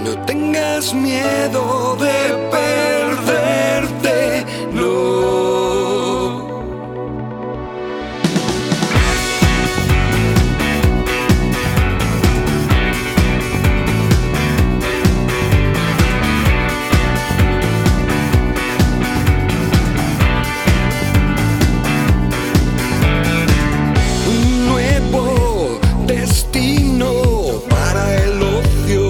No tengas miedo de perderte, no. Un nuevo destino para el ocio,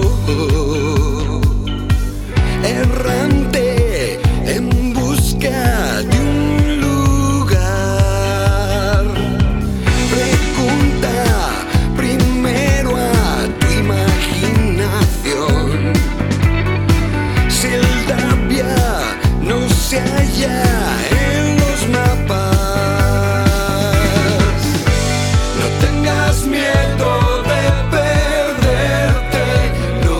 errante en busca de un lugar. Pregunta primero a tu imaginación si el Davia no se halla en los mapas. No tengas miedo de perderte, no.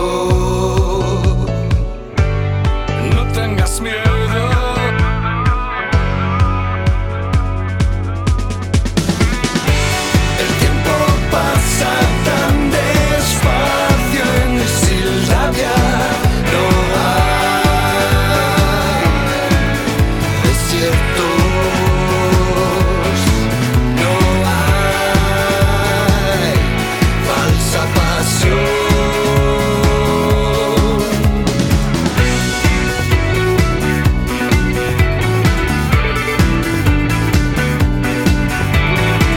No tengas miedo. El tiempo pasa tan despacio en Sildavia. No hay desiertos, no hay falsa pasión.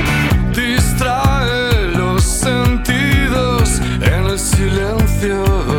Distrae los sentidos en el silencio.